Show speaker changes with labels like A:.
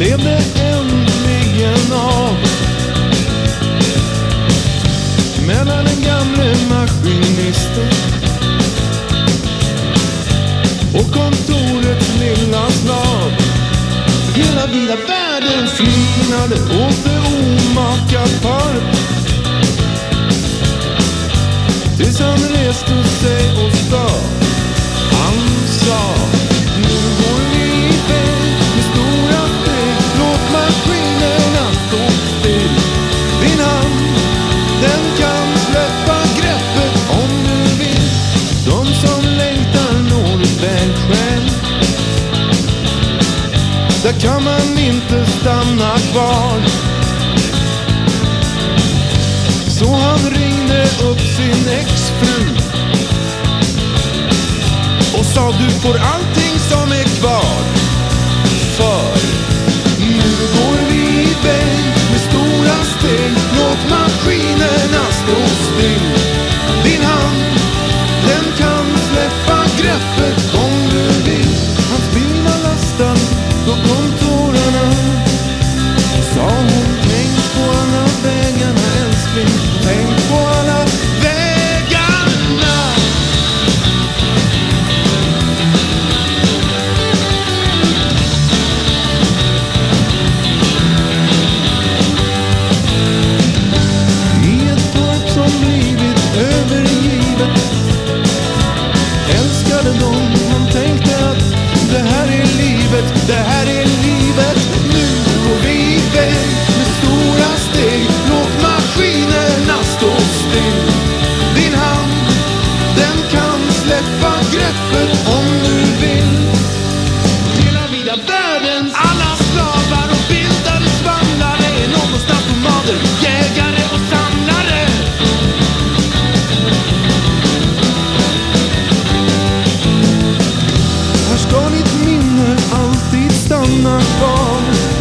A: blev det äntligen av. Mellan den gamle maskinisten och kontorets lilla slav. Hela vida världen flinade åt det omaka par. Tills han reste sig och sa, han sa: nu går vi iväg med stora steg, låt maskinerna stå still. Din hand, den kan släppa greppet om du vill. De som längtar når väg själv. Där kan man inte stanna kvar. Så han ringde upp sin exfru och sa, du får allting som är kvar. För nu går vi iväg med stora steg, låt maskinerna stå still. Din hand, den kan släppa greppet om du vill. Hans bil var lastad, då kom tårarna. Sa hon, tänk på alla vägarna älskling, tänk på alla vägarna. I ett torp som blivit övergivet älskade de, han tänkte att det här är livet, det här är livet. Nu går vi iväg med stora steg, låt maskinerna stå still. Din hand, den kan släppa greppet om du vill. Hela vida världens alla slavar och bildade svamlare är någonstans nomader, jägare och samlare. Här ska ditt minne alltid stanna kvar.